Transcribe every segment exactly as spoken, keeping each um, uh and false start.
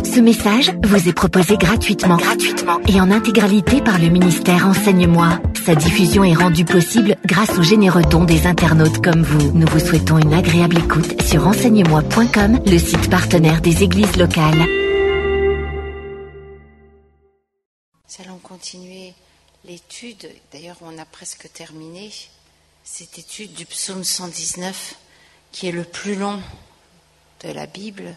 Ce message vous est proposé gratuitement, gratuitement et en intégralité par le ministère Enseigne-moi. Sa diffusion est rendue possible grâce aux généreux dons des internautes comme vous. Nous vous souhaitons une agréable écoute sur enseigne moi point com, le site partenaire des églises locales. Nous allons continuer l'étude. D'ailleurs, on a presque terminé cette étude du psaume cent dix-neuf, qui est le plus long de la Bible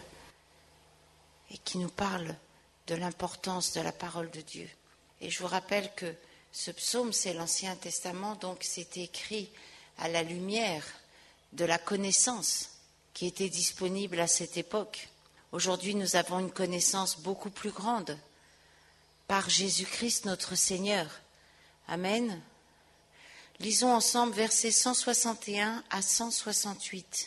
et qui nous parle de l'importance de la parole de Dieu. Et je vous rappelle que ce psaume, c'est l'Ancien Testament, donc c'est écrit à la lumière de la connaissance qui était disponible à cette époque. Aujourd'hui, nous avons une connaissance beaucoup plus grande par Jésus-Christ notre Seigneur. Amen. Lisons ensemble versets cent soixante et un à cent soixante-huit.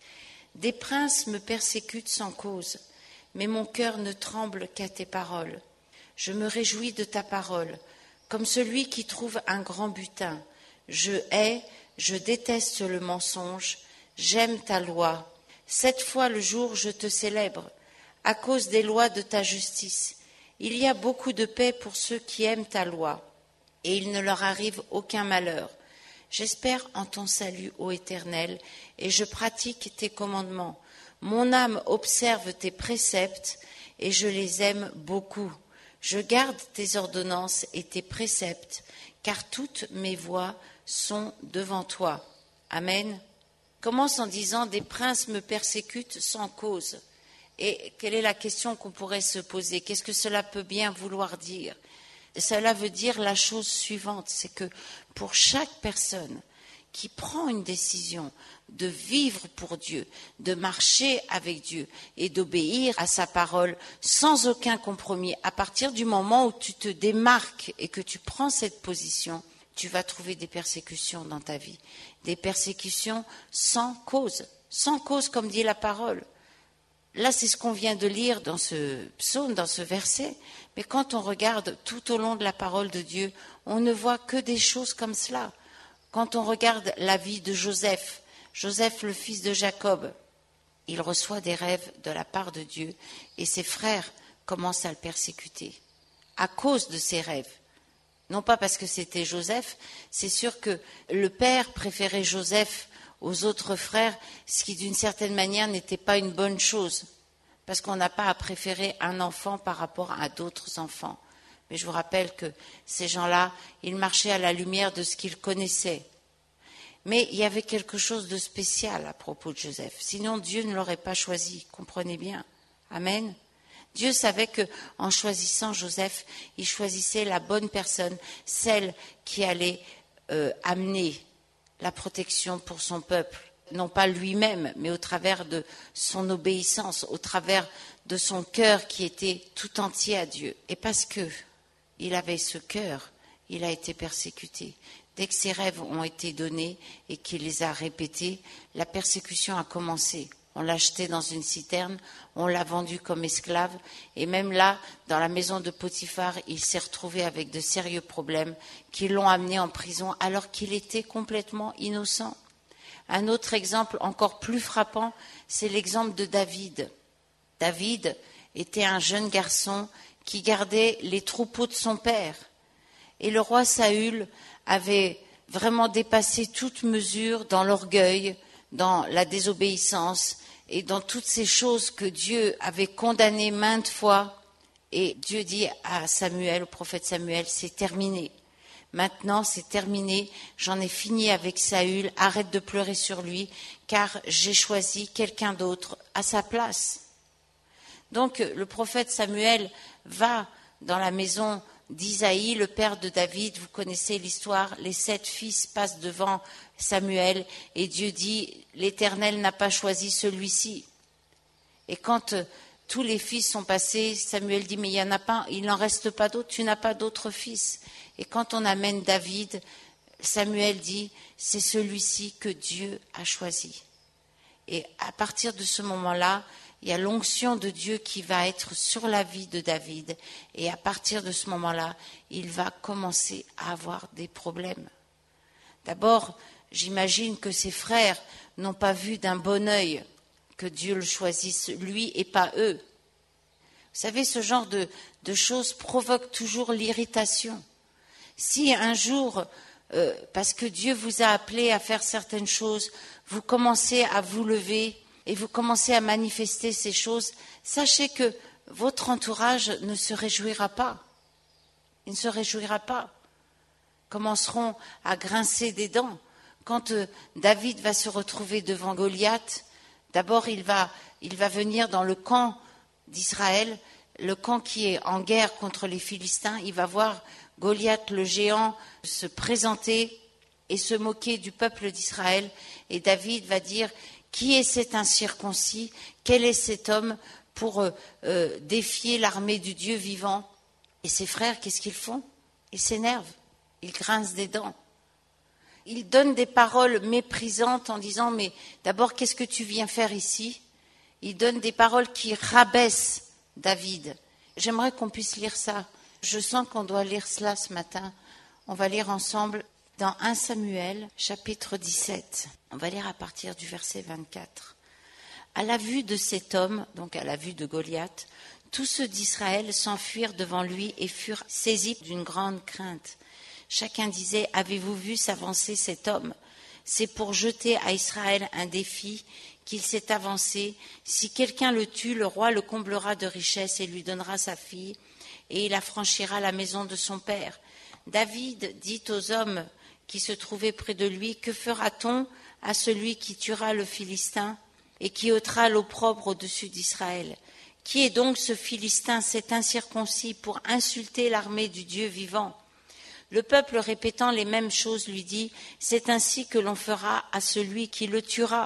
Des princes me persécutent sans cause, mais mon cœur ne tremble qu'à tes paroles. Je me réjouis de ta parole, comme celui qui trouve un grand butin. Je hais, je déteste le mensonge, j'aime ta loi. Sept fois le jour je te célèbre, à cause des lois de ta justice. Il y a beaucoup de paix pour ceux qui aiment ta loi, et il ne leur arrive aucun malheur. J'espère en ton salut, ô Éternel, et je pratique tes commandements. Mon âme observe tes préceptes, et je les aime beaucoup. Je garde tes ordonnances et tes préceptes, car toutes mes voies sont devant toi. Amen. Commence en disant « Des princes me persécutent sans cause ». Et quelle est la question qu'on pourrait se poser? Qu'est-ce que cela peut bien vouloir dire? Cela veut dire la chose suivante, c'est que pour chaque personne qui prend une décision de vivre pour Dieu, de marcher avec Dieu et d'obéir à sa parole sans aucun compromis, à partir du moment où tu te démarques et que tu prends cette position, tu vas trouver des persécutions dans ta vie, des persécutions sans cause, sans cause comme dit la parole. Là, c'est ce qu'on vient de lire dans ce psaume, dans ce verset. Mais quand on regarde tout au long de la parole de Dieu, on ne voit que des choses comme cela. Quand on regarde la vie de Joseph, Joseph, le fils de Jacob, il reçoit des rêves de la part de Dieu et ses frères commencent à le persécuter à cause de ses rêves. Non pas parce que c'était Joseph, c'est sûr que le père préférait Joseph aux autres frères, ce qui d'une certaine manière n'était pas une bonne chose, parce qu'on n'a pas à préférer un enfant par rapport à d'autres enfants. Mais je vous rappelle que ces gens-là, ils marchaient à la lumière de ce qu'ils connaissaient. Mais il y avait quelque chose de spécial à propos de Joseph, sinon Dieu ne l'aurait pas choisi, comprenez bien. Amen. Dieu savait qu'en choisissant Joseph, il choisissait la bonne personne, celle qui allait euh, amener la protection pour son peuple, non pas lui-même, mais au travers de son obéissance, au travers de son cœur qui était tout entier à Dieu. Et parce que il avait ce cœur, il a été persécuté. Dès que ses rêves ont été donnés et qu'il les a répétés, la persécution a commencé. On l'a jeté dans une citerne, on l'a vendu comme esclave, et même là, dans la maison de Potiphar, il s'est retrouvé avec de sérieux problèmes qui l'ont amené en prison alors qu'il était complètement innocent. Un autre exemple encore plus frappant, c'est l'exemple de David. David était un jeune garçon qui gardait les troupeaux de son père. Et le roi Saül avait vraiment dépassé toute mesure dans l'orgueil, dans la désobéissance et dans toutes ces choses que Dieu avait condamnées maintes fois. Et Dieu dit à Samuel, au prophète Samuel, c'est terminé. Maintenant, c'est terminé, j'en ai fini avec Saül, arrête de pleurer sur lui, car j'ai choisi quelqu'un d'autre à sa place. Donc, le prophète Samuel va dans la maison d'Isaïe, le père de David, vous connaissez l'histoire, les sept fils passent devant Samuel et Dieu dit, l'Éternel n'a pas choisi celui-ci. Et quand euh, tous les fils sont passés, Samuel dit, mais il y en a pas, il n'en reste pas d'autres, tu n'as pas d'autres fils. Et quand on amène David, Samuel dit, c'est celui-ci que Dieu a choisi. Et à partir de ce moment-là, il y a l'onction de Dieu qui va être sur la vie de David. Et à partir de ce moment-là, il va commencer à avoir des problèmes. D'abord, j'imagine que ses frères n'ont pas vu d'un bon œil que Dieu le choisisse, lui et pas eux. savez, ce genre de, de choses provoque toujours l'irritation. Si un jour, euh, parce que Dieu vous a appelé à faire certaines choses, vous commencez à vous lever et vous commencez à manifester ces choses, sachez que votre entourage ne se réjouira pas. Il ne se réjouira pas. Commenceront à grincer des dents. Quand euh, David va se retrouver devant Goliath, d'abord il va, il va venir dans le camp d'Israël, le camp qui est en guerre contre les Philistins. Il va voir Goliath le géant se présenter et se moquer du peuple d'Israël. Et David va dire, qui est cet incirconcis? Quel est cet homme pour euh, euh, défier l'armée du Dieu vivant? Et ses frères, qu'est-ce qu'ils font? Ils s'énervent, ils grincent des dents. Ils donnent des paroles méprisantes en disant, mais d'abord, qu'est-ce que tu viens faire ici? Ils donnent des paroles qui rabaissent David. J'aimerais qu'on puisse lire ça. Je sens qu'on doit lire cela ce matin. On va lire ensemble dans premier Samuel, chapitre dix-sept. On va lire à partir du verset vingt-quatre. À la vue de cet homme, donc à la vue de Goliath, tous ceux d'Israël s'enfuirent devant lui et furent saisis d'une grande crainte. Chacun disait, avez-vous vu s'avancer cet homme? C'est pour jeter à Israël un défi qu'il s'est avancé. Si quelqu'un le tue, le roi le comblera de richesses et lui donnera sa fille, et il affranchira la maison de son père. David dit aux hommes qui se trouvaient près de lui, que fera-t-on à celui qui tuera le Philistin et qui ôtera l'opprobre au-dessus d'Israël? Qui est donc ce Philistin, cet incirconcis, pour insulter l'armée du Dieu vivant? Le peuple, répétant les mêmes choses, lui dit, c'est ainsi que l'on fera à celui qui le tuera.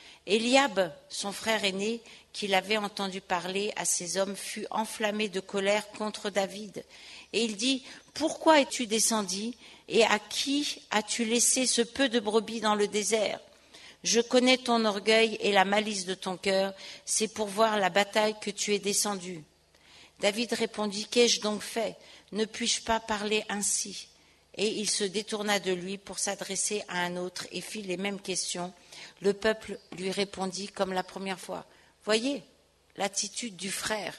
Éliab, son frère aîné, qui l'avait entendu parler à ces hommes, fut enflammé de colère contre David. Et il dit, pourquoi es-tu descendu et à qui as-tu laissé ce peu de brebis dans le désert? Je connais ton orgueil et la malice de ton cœur, c'est pour voir la bataille que tu es descendu. David répondit, qu'ai-je donc fait? Ne puis-je pas parler ainsi? Et il se détourna de lui pour s'adresser à un autre et fit les mêmes questions. Le peuple lui répondit comme la première fois. Voyez l'attitude du frère.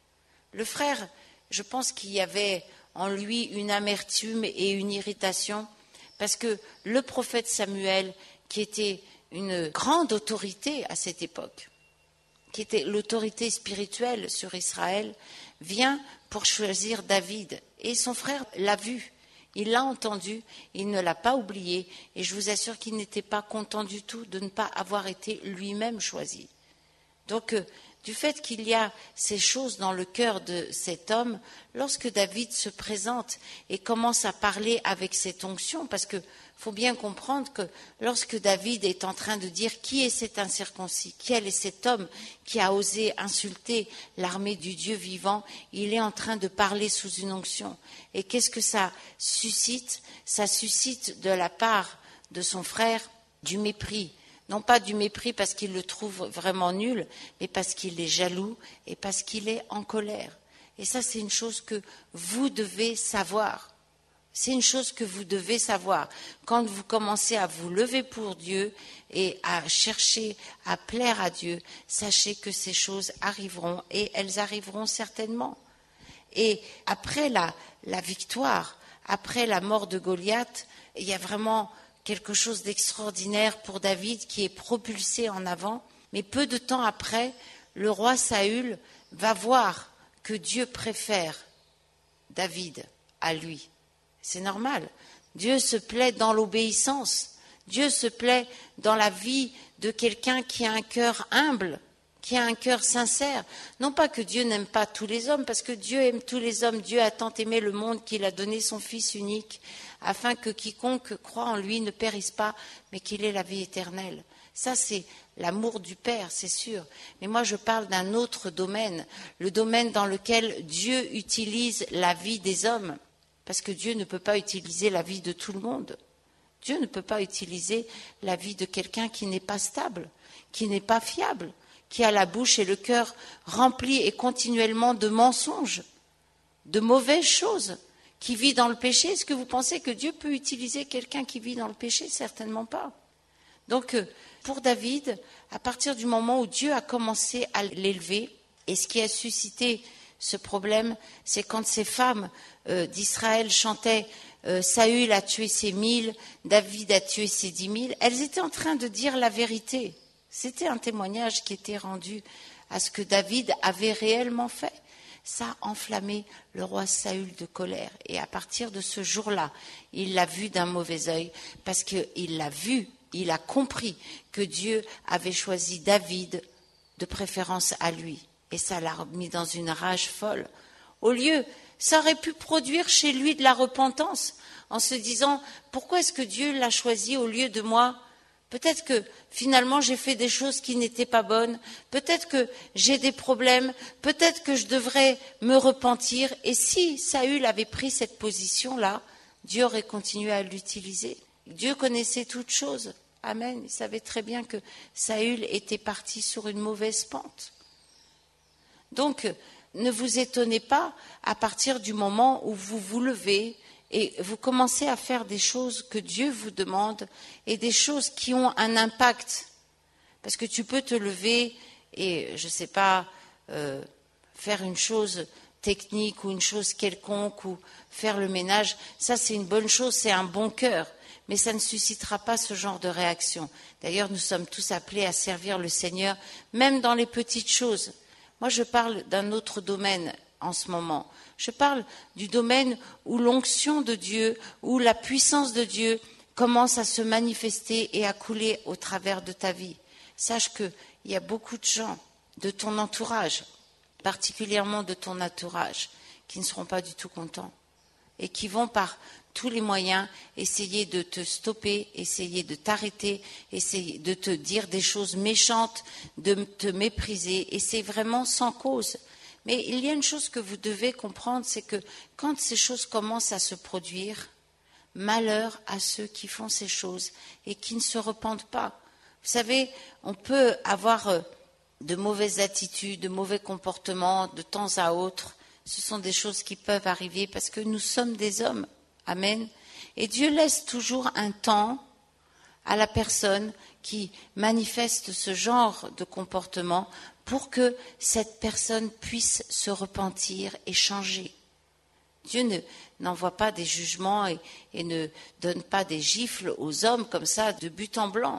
Le frère, je pense qu'il y avait en lui une amertume et une irritation, parce que le prophète Samuel, qui était une grande autorité à cette époque, qui était l'autorité spirituelle sur Israël, vient pour choisir David. Et son frère l'a vu. Il l'a entendu, il ne l'a pas oublié, et je vous assure qu'il n'était pas content du tout de ne pas avoir été lui-même choisi. Donc, euh, du fait qu'il y a ces choses dans le cœur de cet homme, lorsque David se présente et commence à parler avec cette onction, parce que faut bien comprendre que lorsque David est en train de dire qui est cet incirconcis, quel est cet homme qui a osé insulter l'armée du Dieu vivant, il est en train de parler sous une onction. Et qu'est-ce que ça suscite? Ça suscite de la part de son frère du mépris. Non pas du mépris parce qu'il le trouve vraiment nul, mais parce qu'il est jaloux et parce qu'il est en colère. Et ça, c'est une chose que vous devez savoir. C'est une chose que vous devez savoir. Quand vous commencez à vous lever pour Dieu et à chercher à plaire à Dieu, sachez que ces choses arriveront et elles arriveront certainement. Et après la, la victoire, après la mort de Goliath, il y a vraiment quelque chose d'extraordinaire pour David qui est propulsé en avant. Mais peu de temps après, le roi Saül va voir que Dieu préfère David à lui. C'est normal. Dieu se plaît dans l'obéissance. Dieu se plaît dans la vie de quelqu'un qui a un cœur humble, qui a un cœur sincère. Non pas que Dieu n'aime pas tous les hommes, parce que Dieu aime tous les hommes. Dieu a tant aimé le monde qu'il a donné son Fils unique, afin que quiconque croit en lui ne périsse pas, mais qu'il ait la vie éternelle. Ça, c'est l'amour du Père, c'est sûr. Mais moi, je parle d'un autre domaine, le domaine dans lequel Dieu utilise la vie des hommes. Parce que Dieu ne peut pas utiliser la vie de tout le monde. Dieu ne peut pas utiliser la vie de quelqu'un qui n'est pas stable, qui n'est pas fiable, qui a la bouche et le cœur remplis et continuellement de mensonges, de mauvaises choses, qui vit dans le péché. Est-ce que vous pensez que Dieu peut utiliser quelqu'un qui vit dans le péché? Certainement pas. Donc, pour David, à partir du moment où Dieu a commencé à l'élever, et ce qui a suscité ce problème, c'est quand ces femmes euh, d'Israël chantaient euh, « Saül a tué ses mille, David a tué ses dix mille », elles étaient en train de dire la vérité. C'était un témoignage qui était rendu à ce que David avait réellement fait. Ça a enflammé le roi Saül de colère. Et à partir de ce jour-là, il l'a vu d'un mauvais œil, parce qu'il l'a vu, il a compris que Dieu avait choisi David de préférence à lui. Et ça l'a mis dans une rage folle. Au lieu, ça aurait pu produire chez lui de la repentance, en se disant, pourquoi est-ce que Dieu l'a choisi au lieu de moi ? Peut-être que finalement j'ai fait des choses qui n'étaient pas bonnes, peut-être que j'ai des problèmes, peut-être que je devrais me repentir. Et si Saül avait pris cette position-là, Dieu aurait continué à l'utiliser. Dieu connaissait toutes choses. Amen. Il savait très bien que Saül était parti sur une mauvaise pente. Donc, ne vous étonnez pas à partir du moment où vous vous levez et vous commencez à faire des choses que Dieu vous demande et des choses qui ont un impact. Parce que tu peux te lever et, je ne sais pas, euh, faire une chose technique ou une chose quelconque ou faire le ménage. Ça, c'est une bonne chose, c'est un bon cœur. Mais ça ne suscitera pas ce genre de réaction. D'ailleurs, nous sommes tous appelés à servir le Seigneur, même dans les petites choses. Moi, je parle d'un autre domaine en ce moment. Je parle du domaine où l'onction de Dieu, où la puissance de Dieu commence à se manifester et à couler au travers de ta vie. Sache qu'il y a beaucoup de gens de ton entourage, particulièrement de ton entourage, qui ne seront pas du tout contents et qui vont par tous les moyens essayer de te stopper, essayer de t'arrêter, essayer de te dire des choses méchantes, de te mépriser, et c'est vraiment sans cause. Mais il y a une chose que vous devez comprendre, c'est que quand ces choses commencent à se produire, malheur à ceux qui font ces choses et qui ne se repentent pas. Vous savez, on peut avoir de mauvaises attitudes, de mauvais comportements de temps à autre. Ce sont des choses qui peuvent arriver parce que nous sommes des hommes. Amen. Et Dieu laisse toujours un temps à la personne qui manifeste ce genre de comportement pour que cette personne puisse se repentir et changer. Dieu ne, n'envoie pas des jugements et, et ne donne pas des gifles aux hommes comme ça de but en blanc.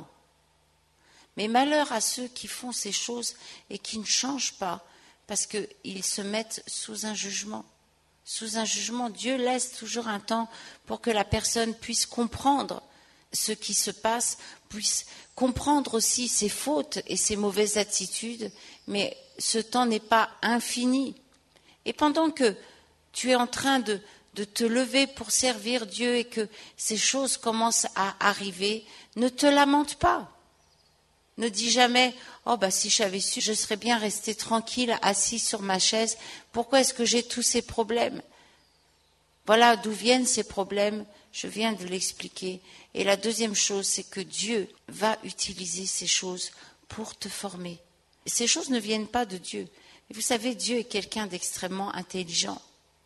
Mais malheur à ceux qui font ces choses et qui ne changent pas parce qu'ils se mettent sous un jugement. Sous un jugement, Dieu laisse toujours un temps pour que la personne puisse comprendre ce qui se passe, puisse comprendre aussi ses fautes et ses mauvaises attitudes, mais ce temps n'est pas infini. Et pendant que tu es en train de, de te lever pour servir Dieu et que ces choses commencent à arriver, ne te lamente pas. Ne dis jamais « Oh, bah si j'avais su, je serais bien resté tranquille, assis sur ma chaise. Pourquoi est-ce que j'ai tous ces problèmes ?» Voilà d'où viennent ces problèmes, je viens de l'expliquer. Et la deuxième chose, c'est que Dieu va utiliser ces choses pour te former. Et ces choses ne viennent pas de Dieu. Et vous savez, Dieu est quelqu'un d'extrêmement intelligent.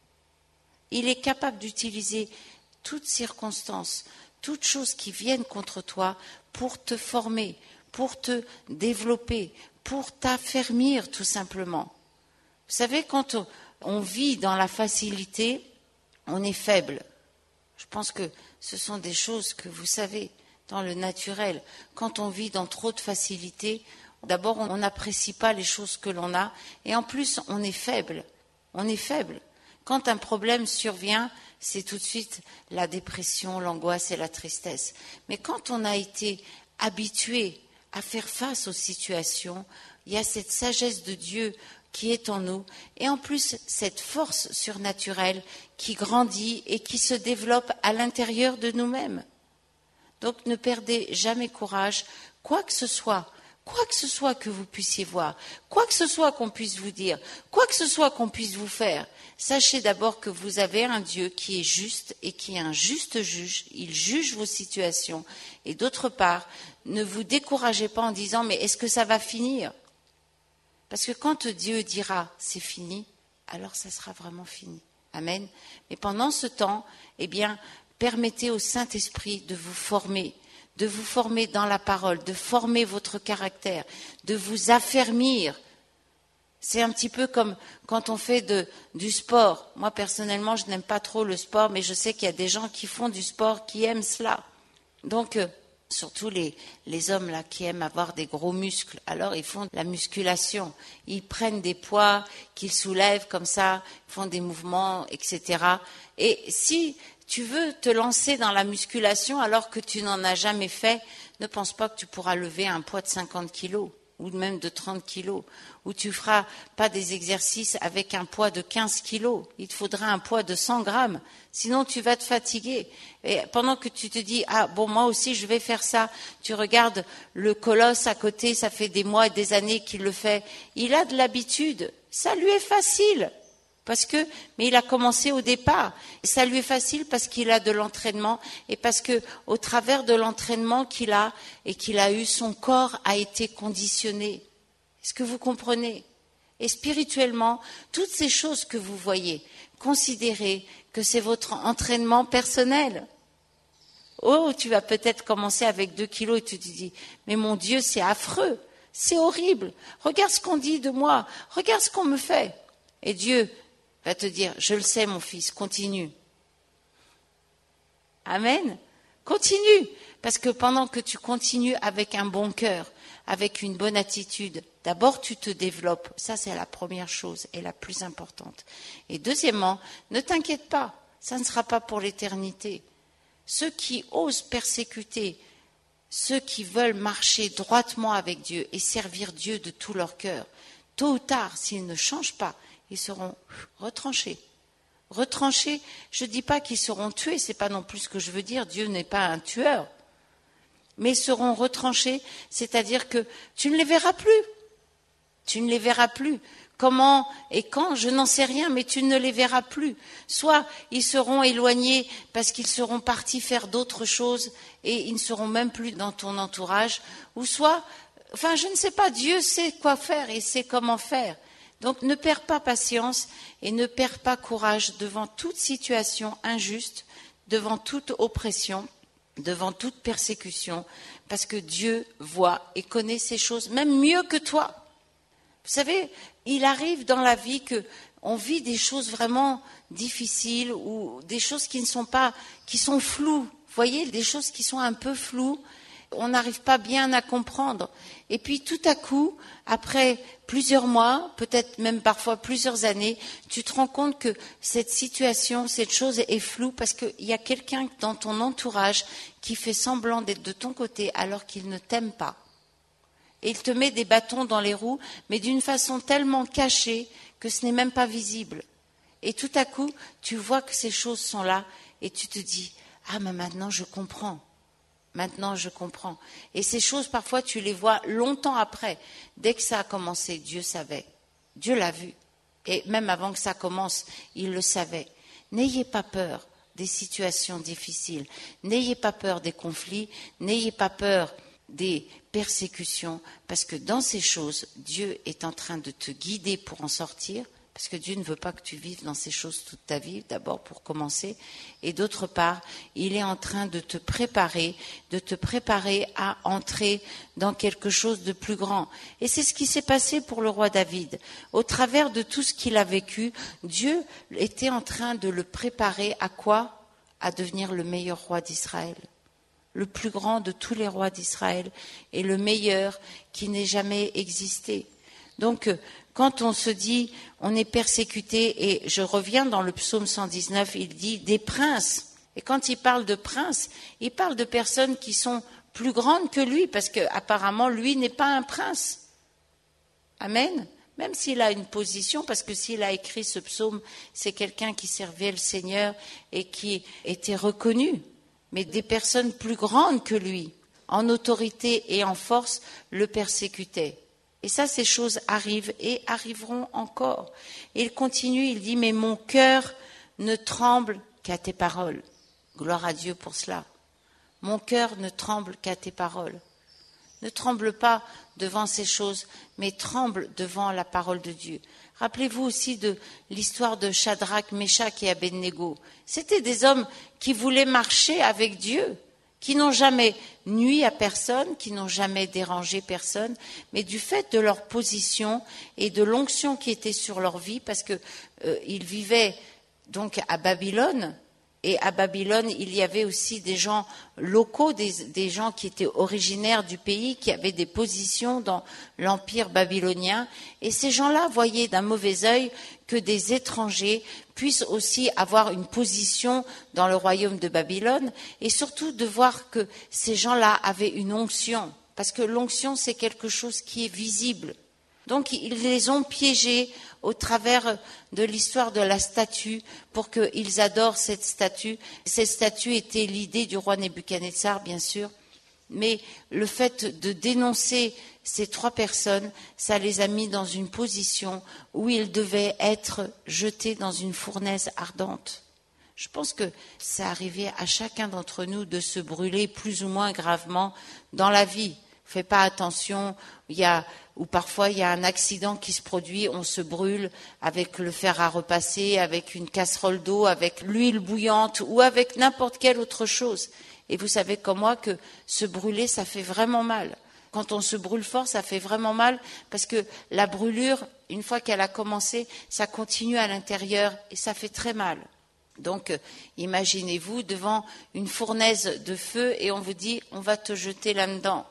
Il est capable d'utiliser toutes circonstances, toutes choses qui viennent contre toi pour te former, pour te développer, pour t'affermir tout simplement. Vous savez, quand on, on vit dans la facilité, on est faible. Je pense que ce sont des choses que vous savez dans le naturel. Quand on vit dans trop de facilité, d'abord on n'apprécie pas les choses que l'on a et en plus on est faible. On est faible. Quand un problème survient, c'est tout de suite la dépression, l'angoisse et la tristesse. Mais quand on a été habitué à faire face aux situations, il y a cette sagesse de Dieu qui est en nous, et en plus cette force surnaturelle qui grandit et qui se développe à l'intérieur de nous-mêmes. Donc ne perdez jamais courage, quoi que ce soit, quoi que ce soit que vous puissiez voir, quoi que ce soit qu'on puisse vous dire, quoi que ce soit qu'on puisse vous faire, sachez d'abord que vous avez un Dieu qui est juste et qui est un juste juge, il juge vos situations, et d'autre part, ne vous découragez pas en disant « mais est-ce que ça va finir ?» Parce que quand Dieu dira « c'est fini », alors ça sera vraiment fini. Amen. Mais pendant ce temps, eh bien, permettez au Saint-Esprit de vous former, de vous former dans la parole, de former votre caractère, de vous affermir C'est un petit peu comme quand on fait de, du sport. Moi, personnellement, je n'aime pas trop le sport, mais je sais qu'il y a des gens qui font du sport, qui aiment cela. Donc, euh, surtout les, les hommes là qui aiment avoir des gros muscles, alors ils font de la musculation. Ils prennent des poids qu'ils soulèvent comme ça, font des mouvements, et cetera. Et si tu veux te lancer dans la musculation alors que tu n'en as jamais fait, ne pense pas que tu pourras lever un poids de cinquante kilos ou même de trente kilos, ou tu feras pas des exercices avec un poids de quinze kilos. Il te faudra un poids de cent grammes, sinon tu vas te fatiguer. Et pendant que tu te dis, ah bon, moi aussi je vais faire ça, tu regardes le colosse à côté, ça fait des mois et des années qu'il le fait, il a de l'habitude, ça lui est facile. Parce que, mais il a commencé au départ. Ça lui est facile parce qu'il a de l'entraînement et parce que, au travers de l'entraînement qu'il a et qu'il a eu, son corps a été conditionné. Est-ce que vous comprenez? Et spirituellement, toutes ces choses que vous voyez, considérez que c'est votre entraînement personnel. Oh, tu vas peut-être commencer avec deux kilos et tu te dis, mais mon Dieu, c'est affreux, c'est horrible. Regarde ce qu'on dit de moi, regarde ce qu'on me fait. Et Dieu va te dire, je le sais mon fils, continue. Amen. Continue. Parce que pendant que tu continues avec un bon cœur, avec une bonne attitude, d'abord tu te développes. Ça c'est la première chose et la plus importante. Et deuxièmement, ne t'inquiète pas, ça ne sera pas pour l'éternité. Ceux qui osent persécuter, ceux qui veulent marcher droitement avec Dieu et servir Dieu de tout leur cœur, tôt ou tard, s'ils ne changent pas, ils seront retranchés. Retranchés, je ne dis pas qu'ils seront tués, ce n'est pas non plus ce que je veux dire, Dieu n'est pas un tueur. Mais ils seront retranchés, c'est-à-dire que tu ne les verras plus. Tu ne les verras plus. Comment et quand, je n'en sais rien, mais tu ne les verras plus. Soit ils seront éloignés parce qu'ils seront partis faire d'autres choses et ils ne seront même plus dans ton entourage, ou soit, enfin je ne sais pas, Dieu sait quoi faire et sait comment faire. Donc ne perds pas patience et ne perds pas courage devant toute situation injuste, devant toute oppression, devant toute persécution, parce que Dieu voit et connaît ces choses, même mieux que toi. Vous savez, il arrive dans la vie qu'on vit des choses vraiment difficiles ou des choses qui ne sont pas, qui sont floues. Vous voyez, des choses qui sont un peu floues. On n'arrive pas bien à comprendre. Et puis tout à coup, après plusieurs mois, peut-être même parfois plusieurs années, tu te rends compte que cette situation, cette chose est floue parce qu'il y a quelqu'un dans ton entourage qui fait semblant d'être de ton côté alors qu'il ne t'aime pas. Et il te met des bâtons dans les roues, mais d'une façon tellement cachée que ce n'est même pas visible. Et tout à coup, tu vois que ces choses sont là et tu te dis « Ah, mais maintenant je comprends ». Maintenant, je comprends. Et ces choses, parfois, tu les vois longtemps après. Dès que ça a commencé, Dieu savait. Dieu l'a vu. Et même avant que ça commence, il le savait. N'ayez pas peur des situations difficiles. N'ayez pas peur des conflits. N'ayez pas peur des persécutions. Parce que dans ces choses, Dieu est en train de te guider pour en sortir. Parce que Dieu ne veut pas que tu vives dans ces choses toute ta vie, d'abord pour commencer. Et d'autre part, il est en train de te préparer, de te préparer à entrer dans quelque chose de plus grand. Et c'est ce qui s'est passé pour le roi David. Au travers de tout ce qu'il a vécu, Dieu était en train de le préparer à quoi? À devenir le meilleur roi d'Israël. Le plus grand de tous les rois d'Israël et le meilleur qui n'ait jamais existé. Donc, quand on se dit, on est persécuté, et je reviens dans le psaume cent dix-neuf, il dit des princes. Et quand il parle de princes, il parle de personnes qui sont plus grandes que lui, parce qu'apparemment, lui n'est pas un prince. Amen. Même s'il a une position, parce que s'il a écrit ce psaume, c'est quelqu'un qui servait le Seigneur et qui était reconnu. Mais des personnes plus grandes que lui, en autorité et en force, le persécutaient. Et ça, ces choses arrivent et arriveront encore. Et il continue, il dit, mais mon cœur ne tremble qu'à tes paroles. Gloire à Dieu pour cela. Mon cœur ne tremble qu'à tes paroles. Ne tremble pas devant ces choses, mais tremble devant la parole de Dieu. Rappelez-vous aussi de l'histoire de Shadrach, Meshach et Abednego. C'était des hommes qui voulaient marcher avec Dieu. qui n'ont jamais nui à personne, qui n'ont jamais dérangé personne, mais du fait de leur position et de l'onction qui était sur leur vie, parce que euh, ils vivaient donc à Babylone, et à Babylone, il y avait aussi des gens locaux, des, des gens qui étaient originaires du pays, qui avaient des positions dans l'empire babylonien. Et ces gens-là voyaient d'un mauvais œil que des étrangers puissent aussi avoir une position dans le royaume de Babylone, et surtout de voir que ces gens-là avaient une onction, parce que l'onction, c'est quelque chose qui est visible. Donc, ils les ont piégés au travers de l'histoire de la statue pour qu'ils adorent cette statue. Cette statue était l'idée du roi Nebuchadnezzar, bien sûr, mais le fait de dénoncer ces trois personnes, ça les a mis dans une position où ils devaient être jetés dans une fournaise ardente. Je pense que ça arrivait à chacun d'entre nous de se brûler plus ou moins gravement dans la vie. Fais pas attention, il y a, ou parfois il y a un accident qui se produit, on se brûle avec le fer à repasser, avec une casserole d'eau, avec l'huile bouillante ou avec n'importe quelle autre chose. Et vous savez comme moi que se brûler, ça fait vraiment mal. Quand on se brûle fort, ça fait vraiment mal parce que la brûlure, une fois qu'elle a commencé, ça continue à l'intérieur et ça fait très mal. Donc, imaginez-vous devant une fournaise de feu et on vous dit, on va te jeter là-dedans.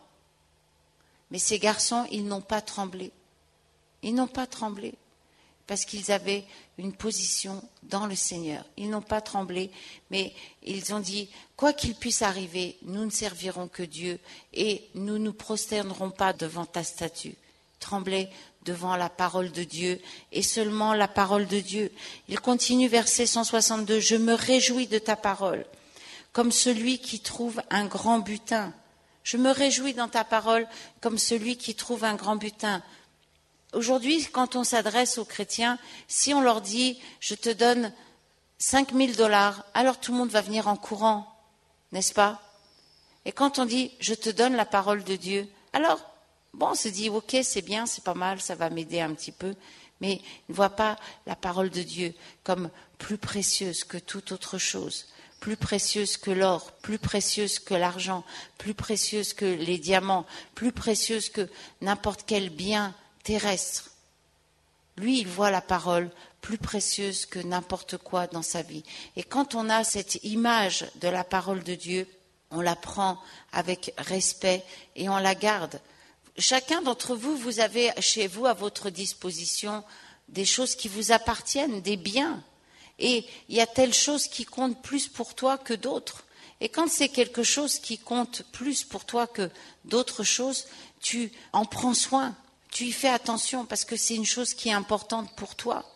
Mais ces garçons, ils n'ont pas tremblé. Ils n'ont pas tremblé parce qu'ils avaient une position dans le Seigneur. Ils n'ont pas tremblé, mais ils ont dit, quoi qu'il puisse arriver, nous ne servirons que Dieu et nous ne nous prosternerons pas devant ta statue. Tremblez devant la parole de Dieu et seulement la parole de Dieu. Il continue, verset cent soixante-deux, « Je me réjouis de ta parole, comme celui qui trouve un grand butin. » Je me réjouis dans ta parole comme celui qui trouve un grand butin. Aujourd'hui, quand on s'adresse aux chrétiens, si on leur dit « je te donne cinq mille dollars », alors tout le monde va venir en courant, n'est-ce pas? Et quand on dit « je te donne la parole de Dieu », alors, bon, on se dit « ok, c'est bien, c'est pas mal, ça va m'aider un petit peu », mais ils ne voient pas la parole de Dieu comme plus précieuse que toute autre chose. Plus précieuse que l'or, plus précieuse que l'argent, plus précieuse que les diamants, plus précieuse que n'importe quel bien terrestre. Lui, il voit la parole plus précieuse que n'importe quoi dans sa vie. Et quand on a cette image de la parole de Dieu, on la prend avec respect et on la garde. Chacun d'entre vous, vous avez chez vous à votre disposition des choses qui vous appartiennent, des biens. Et il y a telle chose qui compte plus pour toi que d'autres. Et quand c'est quelque chose qui compte plus pour toi que d'autres choses, tu en prends soin, tu y fais attention parce que c'est une chose qui est importante pour toi.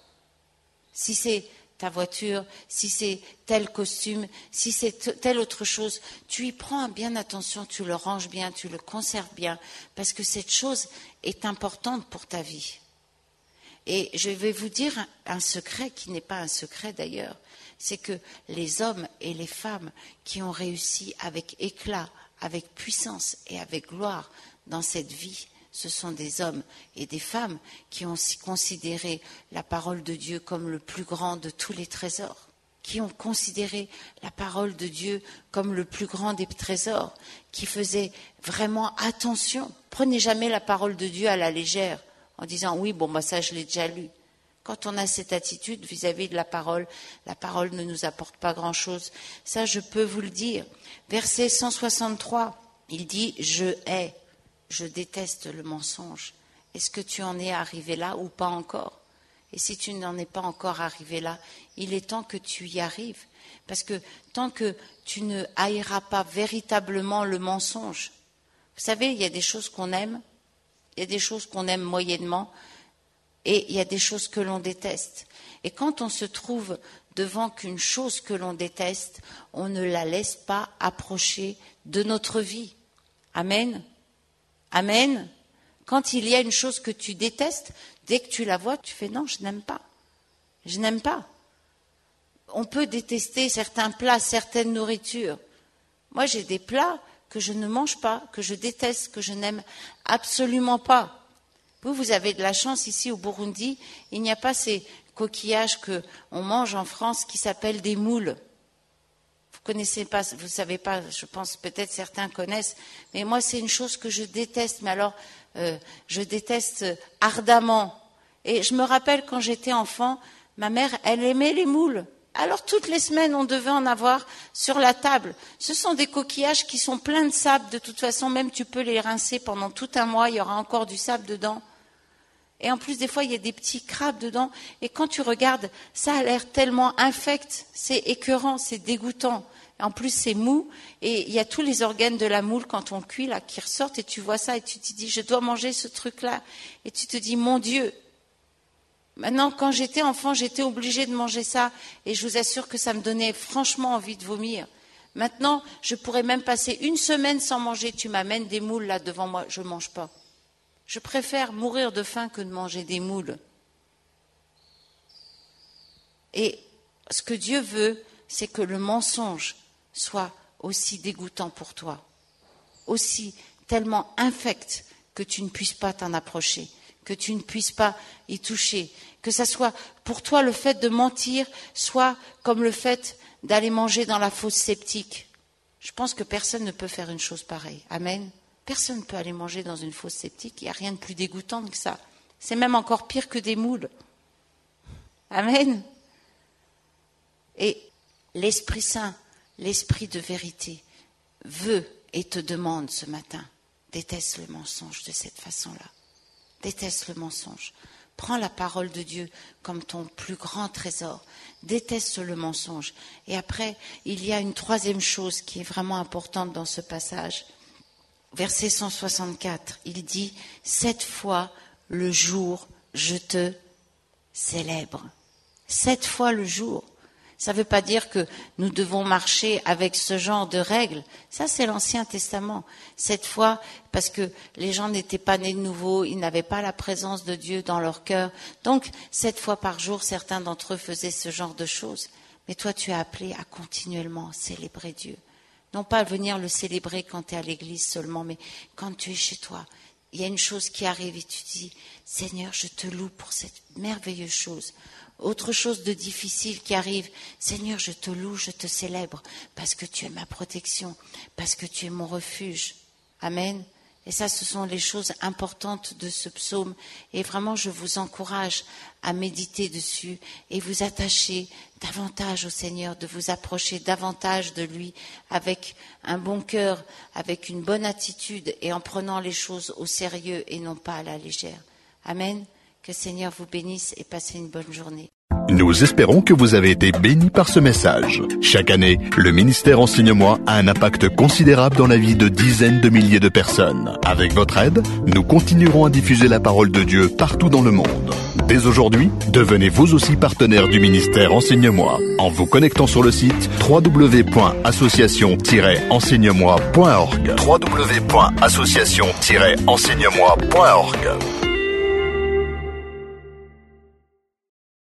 Si c'est ta voiture, si c'est tel costume, si c'est telle autre chose, tu y prends bien attention, tu le ranges bien, tu le conserves bien, parce que cette chose est importante pour ta vie. Et je vais vous dire un secret qui n'est pas un secret d'ailleurs, c'est que les hommes et les femmes qui ont réussi avec éclat, avec puissance et avec gloire dans cette vie, ce sont des hommes et des femmes qui ont considéré la parole de Dieu comme le plus grand de tous les trésors, qui ont considéré la parole de Dieu comme le plus grand des trésors, qui faisaient vraiment attention. Prenez jamais la parole de Dieu à la légère, en disant « oui, bon, bah, ça, je l'ai déjà lu ». Quand on a cette attitude vis-à-vis de la parole, la parole ne nous apporte pas grand-chose. Ça, je peux vous le dire. Verset cent soixante-trois, il dit « je hais, je déteste le mensonge ». Est-ce que tu en es arrivé là ou pas encore? Et si tu n'en es pas encore arrivé là, il est temps que tu y arrives. Parce que tant que tu ne haïras pas véritablement le mensonge, vous savez, il y a des choses qu'on aime, il y a des choses qu'on aime moyennement et il y a des choses que l'on déteste. Et quand on se trouve devant qu'une chose que l'on déteste, on ne la laisse pas approcher de notre vie. Amen. Amen. Quand il y a une chose que tu détestes, dès que tu la vois, tu fais non, je n'aime pas. Je n'aime pas. On peut détester certains plats, certaines nourritures. Moi, j'ai des plats que je ne mange pas, que je déteste, que je n'aime absolument pas. Vous, vous avez de la chance ici au Burundi, il n'y a pas ces coquillages qu'on mange en France qui s'appellent des moules. Vous connaissez pas, vous savez pas, je pense peut-être certains connaissent, mais moi c'est une chose que je déteste, mais alors euh, je déteste ardemment. Et je me rappelle quand j'étais enfant, ma mère, elle aimait les moules. Alors toutes les semaines, on devait en avoir sur la table. Ce sont des coquillages qui sont pleins de sable. De toute façon, même tu peux les rincer pendant tout un mois, il y aura encore du sable dedans. Et en plus, des fois, il y a des petits crabes dedans. Et quand tu regardes, ça a l'air tellement infect, c'est écœurant, c'est dégoûtant. En plus, c'est mou. Et il y a tous les organes de la moule, quand on cuit, là, qui ressortent. Et tu vois ça et tu te dis, je dois manger ce truc-là. Et tu te dis, mon Dieu. Maintenant, quand j'étais enfant, j'étais obligée de manger ça. Et je vous assure que ça me donnait franchement envie de vomir. Maintenant, je pourrais même passer une semaine sans manger. Tu m'amènes des moules là devant moi, je ne mange pas. Je préfère mourir de faim que de manger des moules. Et ce que Dieu veut, c'est que le mensonge soit aussi dégoûtant pour toi, aussi tellement infect que tu ne puisses pas t'en approcher, que tu ne puisses pas y toucher, que ça soit pour toi le fait de mentir, soit comme le fait d'aller manger dans la fosse septique. Je pense que personne ne peut faire une chose pareille. Amen. Personne ne peut aller manger dans une fosse septique. Il n'y a rien de plus dégoûtant que ça. C'est même encore pire que des moules. Amen. Et l'Esprit Saint, l'Esprit de vérité, veut et te demande ce matin, déteste le mensonge de cette façon-là. Déteste le mensonge. Prends la parole de Dieu comme ton plus grand trésor. Déteste le mensonge. Et après, il y a une troisième chose qui est vraiment importante dans ce passage. Verset cent soixante-quatre, il dit « Sept fois le jour, je te célèbre. » Sept fois le jour. Ça ne veut pas dire que nous devons marcher avec ce genre de règles. Ça, c'est l'Ancien Testament. Sept fois, parce que les gens n'étaient pas nés de nouveau, ils n'avaient pas la présence de Dieu dans leur cœur. Donc, sept fois par jour, certains d'entre eux faisaient ce genre de choses. Mais toi, tu es appelé à continuellement célébrer Dieu. Non pas venir le célébrer quand tu es à l'église seulement, mais quand tu es chez toi. Il y a une chose qui arrive et tu dis, Seigneur, je te loue pour cette merveilleuse chose. Autre chose de difficile qui arrive, Seigneur, je te loue, je te célèbre, parce que tu es ma protection, parce que tu es mon refuge. Amen. Et ça, ce sont les choses importantes de ce psaume. Et vraiment, je vous encourage à méditer dessus et vous attacher davantage au Seigneur, de vous approcher davantage de lui avec un bon cœur, avec une bonne attitude et en prenant les choses au sérieux et non pas à la légère. Amen. Que le Seigneur vous bénisse et passez une bonne journée. Nous espérons que vous avez été bénis par ce message. Chaque année, le ministère Enseigne-moi a un impact considérable dans la vie de dizaines de milliers de personnes. Avec votre aide, nous continuerons à diffuser la parole de Dieu partout dans le monde. Dès aujourd'hui, devenez vous aussi partenaire du ministère Enseigne-moi en vous connectant sur le site w w w point association tiret enseigne moi point org w w w point association tiret enseigne moi point org.